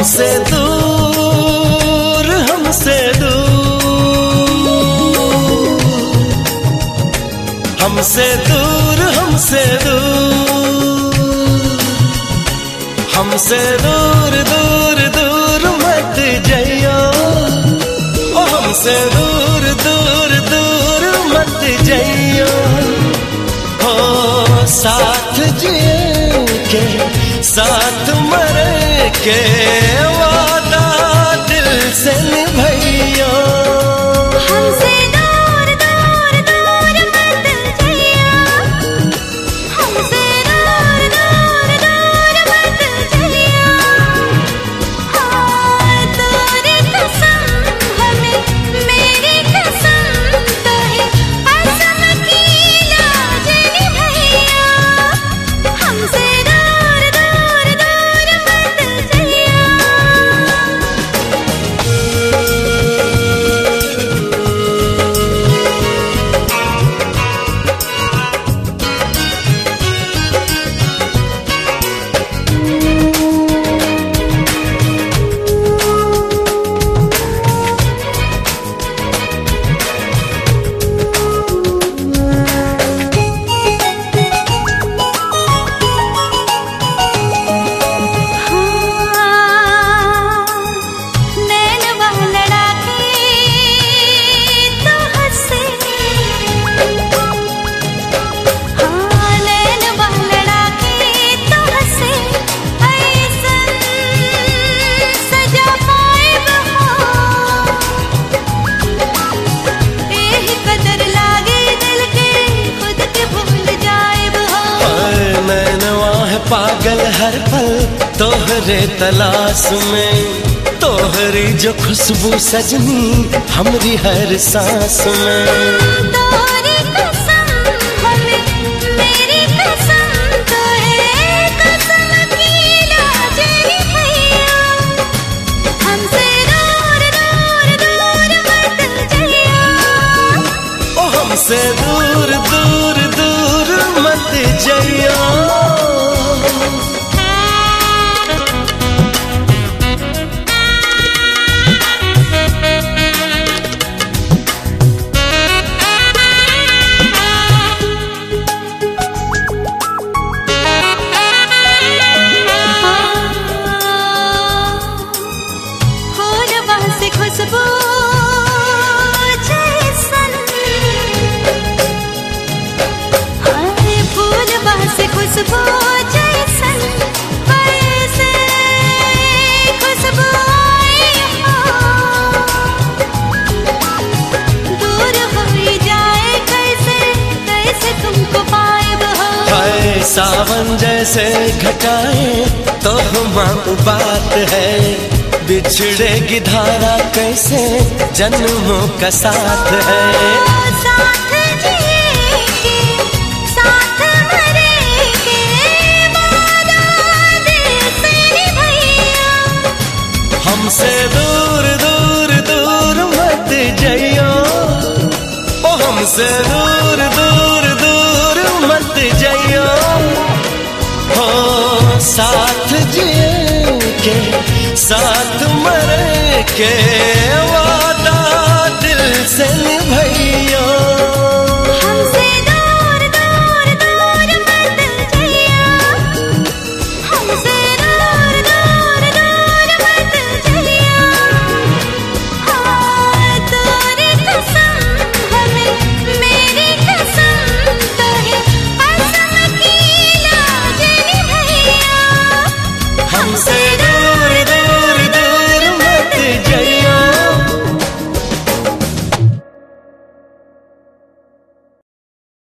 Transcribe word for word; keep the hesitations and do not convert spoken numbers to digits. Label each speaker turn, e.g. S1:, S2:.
S1: हमसे दूर हमसे दूर हमसे दूर हमसे दूर हमसे दूर दूर दूर मत जाइयो ओ हमसे दूर दूर दूर मत जाइयो हो साथ जिए के साथ मरे के वादा दिल से निभाइयो
S2: हमसे दूर दूर दूर मत जाइयो हमसे दूर दूर दूर मत जाइयो हाँ तेरी कसम हमें मेरी कसम तो है कसम की लाज निभाइयो हमसे दूर दूर दूर मत जाइयो
S1: पागल हर पल तोहरे तलाश में तोहरी जो खुशबू सजनी हमरी हर सांस में
S2: तोरी कसम हमें मेरी कसम तो है कसम की लाज निभाइयो हमसे दूर दूर दूर मत जाइयो
S1: ओ हमसे दूर दूर दूर मत जाइयो
S2: खुशबू जैसन हाय फूल से खुशबू जैसन कैसे खुशबू आई हो दूर हो जाए कैसे कैसे तुमको पाए हो
S1: हाय सावन जैसे घटाए तो माँ बात है बिछड़ेगी धारा कैसे जन्मों का साथ है
S2: साथ जिएंगे साथ मरेंगे वादा दिल से निभाइयो
S1: हमसे दूर दूर दूर मत जाइयो ओ हमसे दूर दूर दूर मत जाइयो हो साथ जिए के साथ मरे के वादा